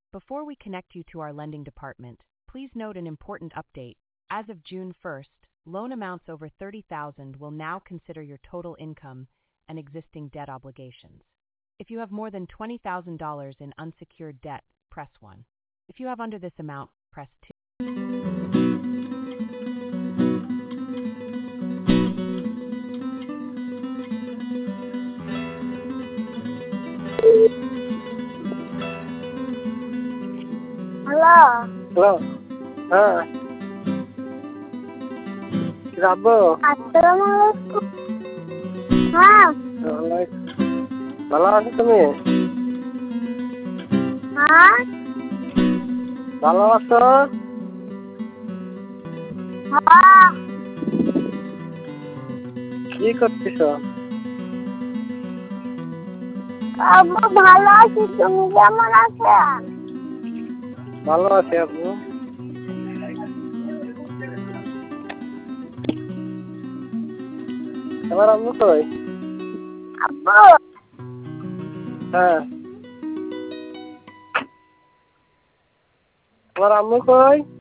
Before we connect you to our lending department, please note an important update. As of June 1st, loan amounts over $30,000 will now consider your total income and existing debt obligations. If you have more than $20,000 in unsecured debt, press 1. If you have under this amount, press 2. Halo. Halo. Kenapa? Assalamualaikum. Hah? ভালো আছো তুমি? হ্যাঁ? ভালো আছো? হ্যাঁ। কি করতেছো? আব্বু ভালো আছি, তুমি কেমন আছেন? ভালো আছি আব্বু। তোমার আম্মু কই? আব্বু। হ্যাঁ। তোমার আম্মু কই?